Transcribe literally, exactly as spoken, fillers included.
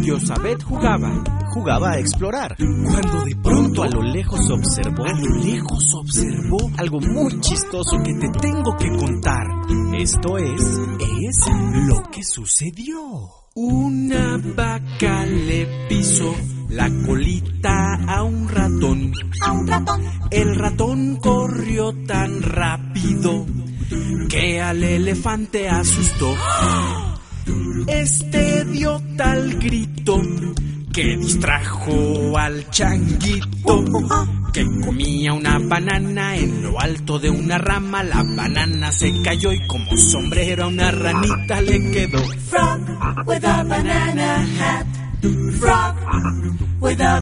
Yosabet jugaba, jugaba a explorar, cuando de pronto a lo lejos observó, a lo lejos observó algo muy chistoso que te tengo que contar. Esto es, es lo que sucedió. Una vaca le pisó la colita a un ratón. A un ratón. El ratón corrió tan rápido que al elefante asustó. Este dio tal grito que distrajo al changuito, que comía una banana en lo alto de una rama. La banana se cayó y como sombrero a una ranita le quedó. Frog with a banana hat. Frog with a